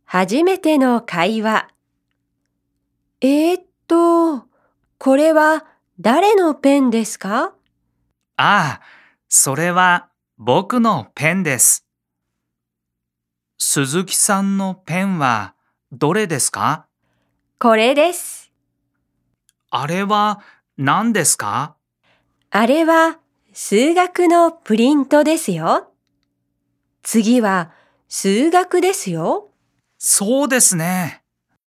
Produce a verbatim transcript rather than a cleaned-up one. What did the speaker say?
初めての会話。えーっと、これは誰のペンですか？ ああ、それは僕のペンです。鈴木さんのペンはどれですか？ これです。 あれは何ですか？ あれは数学のプリントですよ。次は数学ですよ。 そうですね。